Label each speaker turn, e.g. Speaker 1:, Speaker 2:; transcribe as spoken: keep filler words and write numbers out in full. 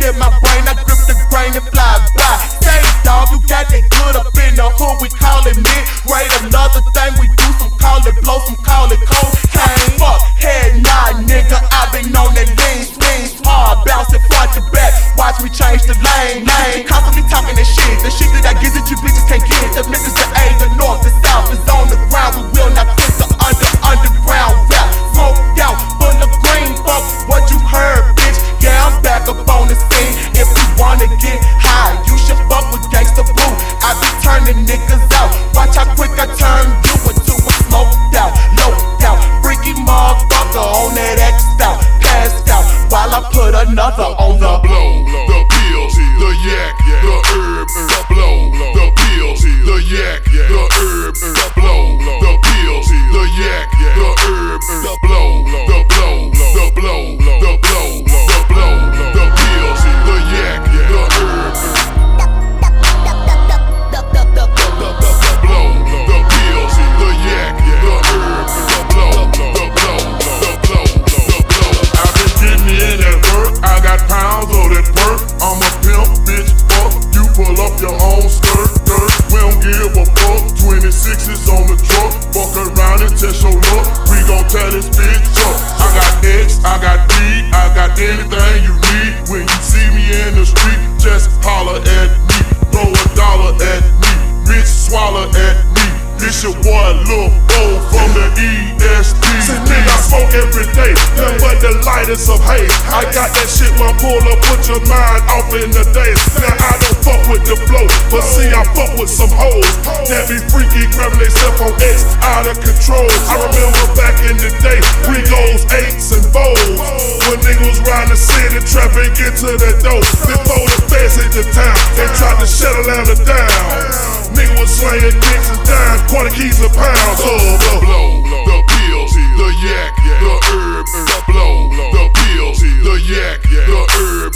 Speaker 1: in my brain, I grip the grain and fly by. Say dog, you got that good up in the hood, we call it mid. Right, another thing we do, some call it blow, some call it cocaine. Fuck, head nod, nigga, I been on that lean, swing hard, bounce it front to back. Watch me change the lane, lane. Constantly talking that shit, the shit that I give that you bitches can't get. The niggas the A, the north, the south is on the ground. We will not quit the under, underground rap. Smoked out, full of green, fuck what you heard, bitch. Yeah, I'm back up on the scene. If you wanna get high, you should fuck with Gangsta Boo. I be turning niggas out. Watch how quick I turn you into a smoked out, low out, freaky motherfucker on that X out, passed out, while I put another on the
Speaker 2: blow. The pills, the yak, the herbs, the blow. The pills, the yak, the herbs, the blow. The pills, the yak, the herbs, the blow. The blow, the blow, the blow, the blow. The pills, the yak, the herbs. Your own skirt, skirt. We don't give a fuck. twenty-sixes on the truck. Fuck around and test your luck. We gon' tear this bitch up. I got X, I got D, I got anything you need. When you see me in the street, just holler at me. Throw a dollar at me. Bitch, swallow at me. This your boy Lil Bo from the E S T. See, nigga, I smoke every day, nothing but the lightest of haze. I got that shit when I pull up, put your mind off in the days. Now I don't fuck with the flow, but see I fuck with some hoes that be freaky, grabbing themselves on X, out of control. I remember back in the day, we goes eights and fours, when niggas was riding the city, trapping, get to that dope. Before the feds hit the town, they tried to shut Atlanta down. Niggas was slaying dicks and dying, quarter keys a pound. So the blow, the pills, the yak, the herbs, the blow, the pills, the yak, the herbs.